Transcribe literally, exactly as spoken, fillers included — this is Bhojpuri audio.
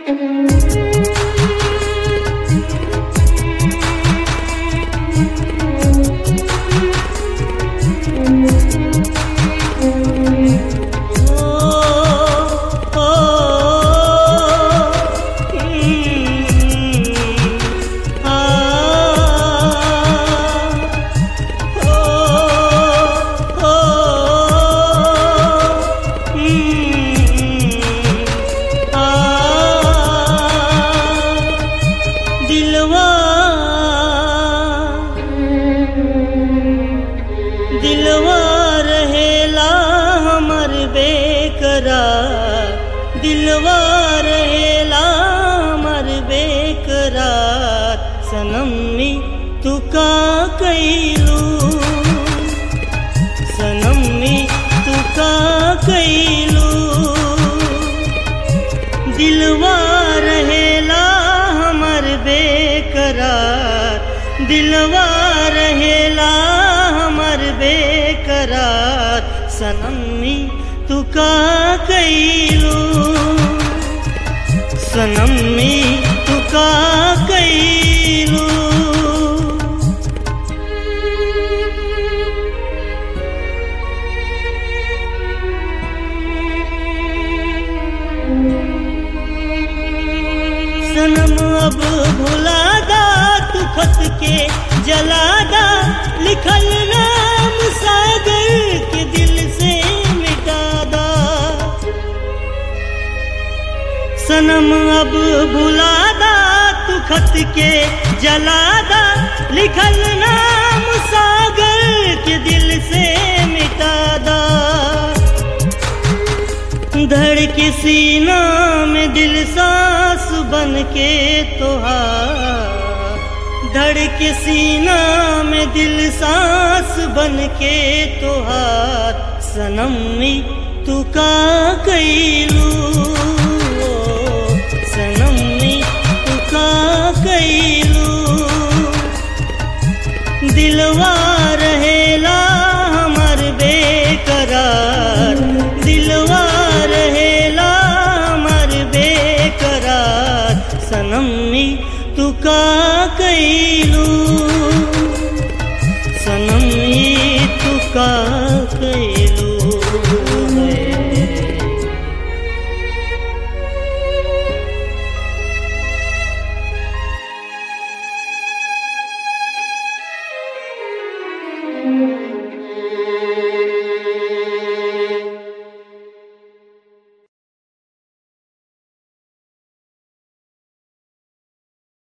दिलवा रहेला हमर बेकरार, दिलवा रहेला हमर बेकरार। सनम मी तू का कैलू, सनम मी तू का कैलू। दिलवा रहेला हमर बेकरार, दिलवा रहेला हमर बेकरार। सनम मी तू का कैलू, सनम मी तू का कैलू। सनम अब भुला दा तू खत के जला दा, लिखल नाम सागर के दिल से मिटा दा। सनम अब भुला दा तू खत के जला दा, लिखल नाम सागर के दिल से मिटा दा। धड़ के सीना में दिल सांस बन के तोहार, धड़ के सीना में दिल सांस बन के तोहार। सनम मी तू का कैलू, सनम मी तू का कैलू। दिलवा रहेला हमर बेकरार, दिलवा रहेला हमर बेकरार। सनम मी तू का कैलू।